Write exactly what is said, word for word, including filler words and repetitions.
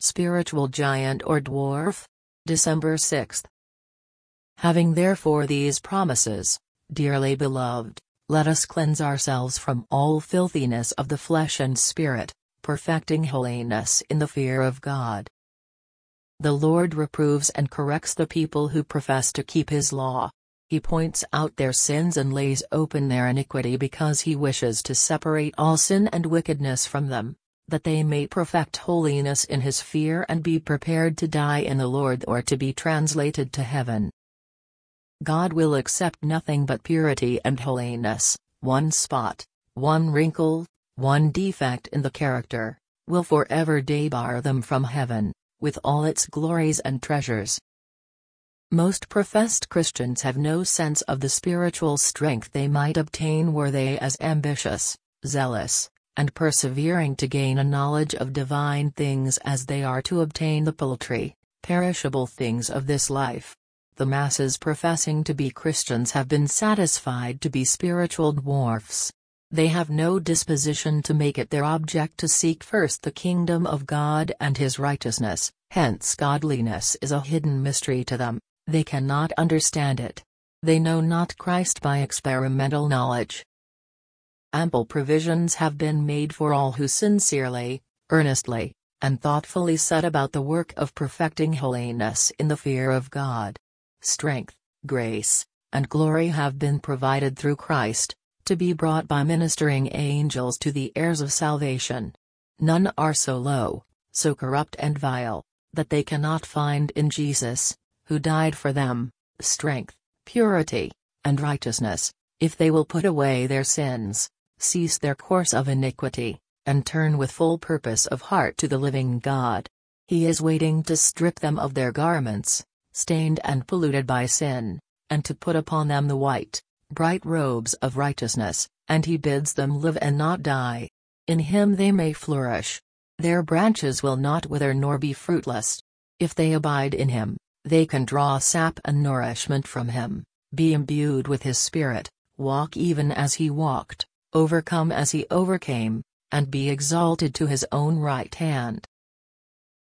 spiritual giant or dwarf? December sixth. Having therefore these promises, dearly beloved, let us cleanse ourselves from all filthiness of the flesh and spirit, perfecting holiness in the fear of God. The Lord reproves and corrects the people who profess to keep His law. He points out their sins and lays open their iniquity because He wishes to separate all sin and wickedness from them, that they may perfect holiness in His fear and be prepared to die in the Lord or to be translated to heaven. God will accept nothing but purity and holiness. One spot, one wrinkle, one defect in the character, will forever debar them from heaven, with all its glories and treasures. Most professed Christians have no sense of the spiritual strength they might obtain were they as ambitious, zealous, and persevering to gain a knowledge of divine things as they are to obtain the paltry, perishable things of this life. The masses professing to be Christians have been satisfied to be spiritual dwarfs. They have no disposition to make it their object to seek first the kingdom of God and His righteousness, hence godliness is a hidden mystery to them, they cannot understand it. They know not Christ by experimental knowledge. Ample provisions have been made for all who sincerely, earnestly, and thoughtfully set about the work of perfecting holiness in the fear of God. Strength, grace, and glory have been provided through Christ, to be brought by ministering angels to the heirs of salvation. None are so low, so corrupt and vile, that they cannot find in Jesus, who died for them, strength, purity, and righteousness, if they will put away their sins, cease their course of iniquity, and turn with full purpose of heart to the living God. He is waiting to strip them of their garments, stained and polluted by sin, and to put upon them the white, bright robes of righteousness, and He bids them live and not die. In Him they may flourish. Their branches will not wither nor be fruitless. If they abide in Him, they can draw sap and nourishment from Him, be imbued with His Spirit, walk even as He walked, overcome as He overcame, and be exalted to His own right hand.